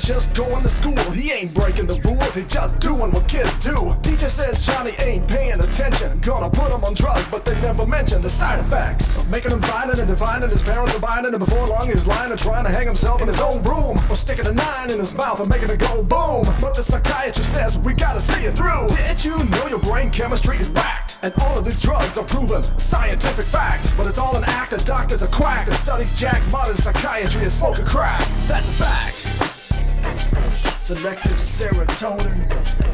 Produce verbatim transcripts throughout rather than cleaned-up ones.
just going to school. He ain't breaking the rules, he just doing what kids do. Teacher says Johnny ain't paying attention, gonna put him on drugs, but they never mention the side effects. Making him violent and defiant, his parents are buying it, and before long he's lying and trying to hang himself in his own room, or sticking a nine in his mouth and making it go boom. But the psychiatrist says we gotta see it through. Did you know your brain chemistry is whacked? And all of these drugs are proven scientific fact. But it's all an act, the doctor's a quack that studies jack. Modern psychiatry is smoking crack. That's a fact. Selective serotonin,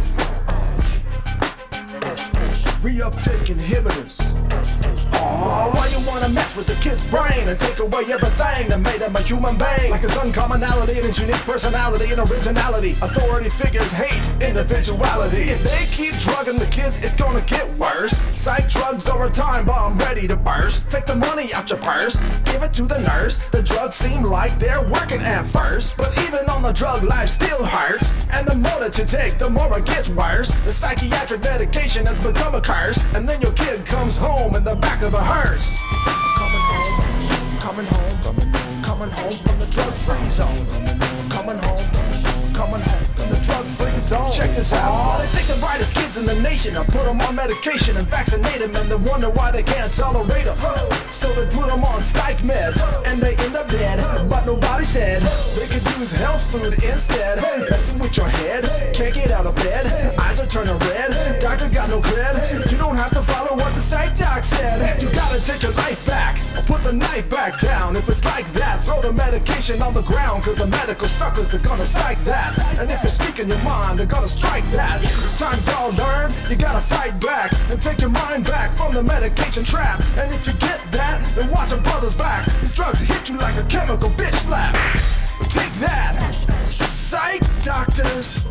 reuptake inhibitors. Oh, why you wanna mess with the kid's brain and take away everything that made him a human being? Like his uncommonality and his unique personality and originality. Authority figures hate individuality. If they keep drugging the kids, it's gonna get worse. Psych drugs are a time bomb ready to burst. Take the money out your purse, give it to the nurse. The drugs seem like they're working at first, but even on the drug, life still hurts. And the more that you take, the more it gets worse. The psychiatric medication has become a curse, and then your kid comes home in the back of a hearse. Coming home, coming home, coming home, coming home from the drug-free zone. Coming home, coming home from the drug-free zone. Check this out. Oh, they take the brightest kids in the nation and put them on medication and vaccinate them, and they wonder why they can't tolerate them. So they put them on psych meds and they end up dead. But nobody said they could use health food instead. Messing with your head, can't get out of bed, eyes are turning red, doctor got no cred. You don't have to follow what the psych doc said. You gotta take your life back, or put the knife back down. If it's like that, throw the medication on the ground, cause the medical suckers are gonna psych that. And if you're speaking your mind, they're gonna strike that. It's time y'all learn, you gotta fight back and take your mind back from the medication trap. And if you get that, then watch your brother's back. These drugs hit you like a chemical bitch slap. Take that, psych doctors.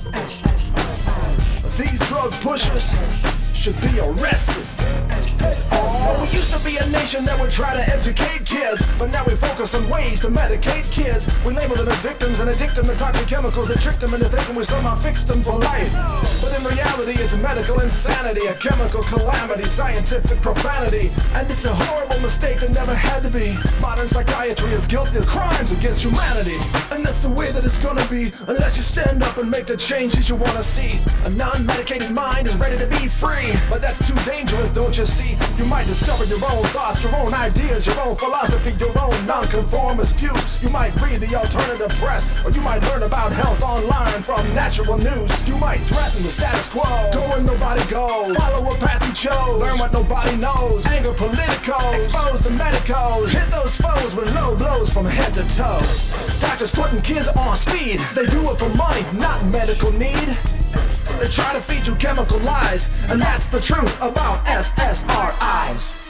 These drug pushers should be arrested. Oh, we used to be a nation that would try to educate kids, but now we focus on ways to medicate kids. We label them as victims and addict them to toxic chemicals that trick them into thinking we somehow fixed them for life. But in reality, it's medical insanity, a chemical calamity, scientific profanity. And it's a horrible mistake that never had to be. Modern psychiatry is guilty of crimes against humanity. And that's the way that it's gonna be, unless you stand up and make the changes you wanna see. A non-medicated mind is ready to be free, but that's too dangerous, don't you see? You might discover your own thoughts, your own ideas, your own philosophy, your own non-conformist views. You might read the alternative press, or you might learn about health online from natural news. You might threaten the status quo, go where nobody goes, follow a path you chose, learn what nobody knows, anger politicos, expose the medicos, hit those foes with low blows from head to toe. Doctors putting kids on speed, they do it for money, not medical need. They try to feed you chemical lies, and that's the truth about S S R Is.